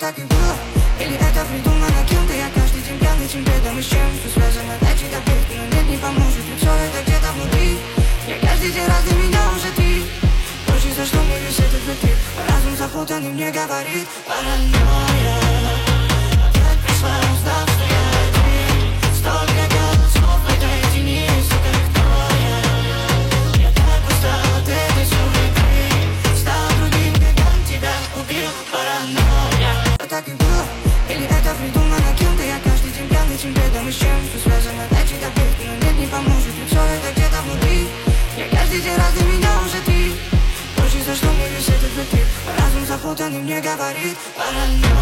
так и было? Или это придумано кем-то? Я каждый день пьяный, чем бедом и с чем все связано. Найти таблетки, но нет, не поможет, ведь все это где-то внутри. Я каждый день раз, для меня уже ты. Больше за что мне весь этот трип? Разум запутанный мне говорит паранойя. Опять пришла, узнав, что я один. Столько голосов в этой тени, сука, кто я? Я так устал от этой суеты. Стал другим, когда тебя убил. Паранойя. Так и было? Или это придумано кем-то? Я каждый день пьяный, чем бедом и с чем все связано. Найти таблетки, но нет, не поможет, ведь все это где-то внутри. Я каждый день раз, для меня уже ты. Больше за что мне весь этот трип? Разум запутанный мне говорит паранойя.